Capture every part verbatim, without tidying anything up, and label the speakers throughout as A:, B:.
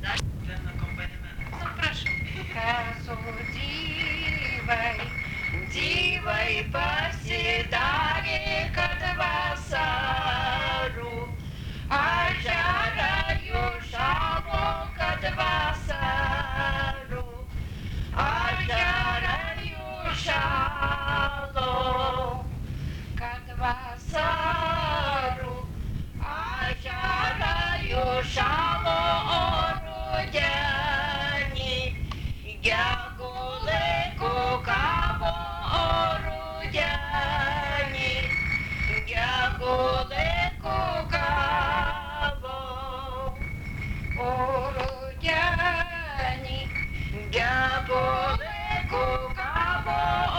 A: Ну, прошу.
B: Казу дівай, дівай посідає кад васару, а жараю шамо кад васару, а жараю шало кад васару, а жараю шало орудяні. Дякую, каво орудяні, дякую, каво орудяні, дякую, каво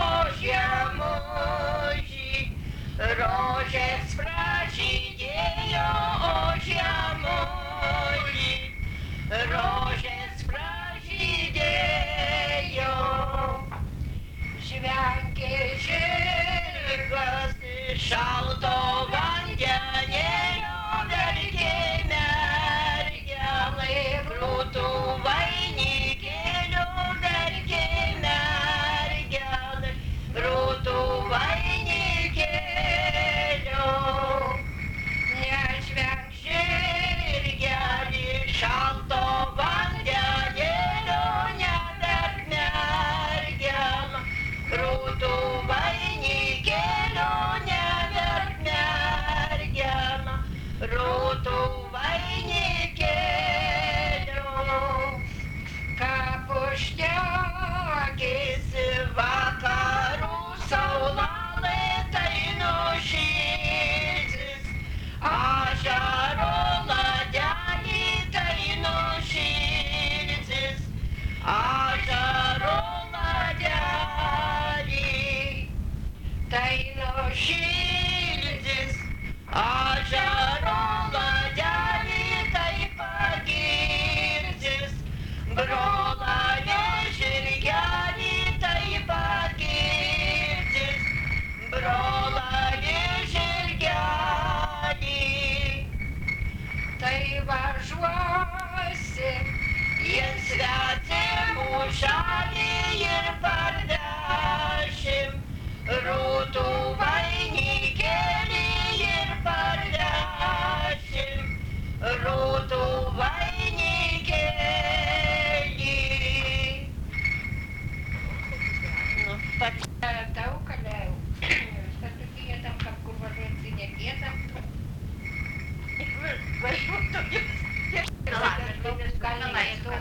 B: ожяможі, роже спражідєю ожяможі, роже спражідєю. Швянки жиргасты, шалтованьяне, верки мәргялы, круту вайнике, верки мәргялы, круту вайнике. Не швянк жиргяли, шалтованьяне, Круту вайнике, лоня верх мәргяма, круту вайнике, капуштяки сывакару саулалы тайношизис, а жарола дяни тайношизис, а жарола дяни тайношизис, а жарола дяни тайпагирзис, брола вешергяни тайпагирзис, брола вешергяни тайважвасе, ен святем ушали ер пардашим, руту вайнике ер пардашим, руту вайнике. Ну, так. Таукаляю, что такие там, как курваженцы, не там.
A: Ну ладно, давай.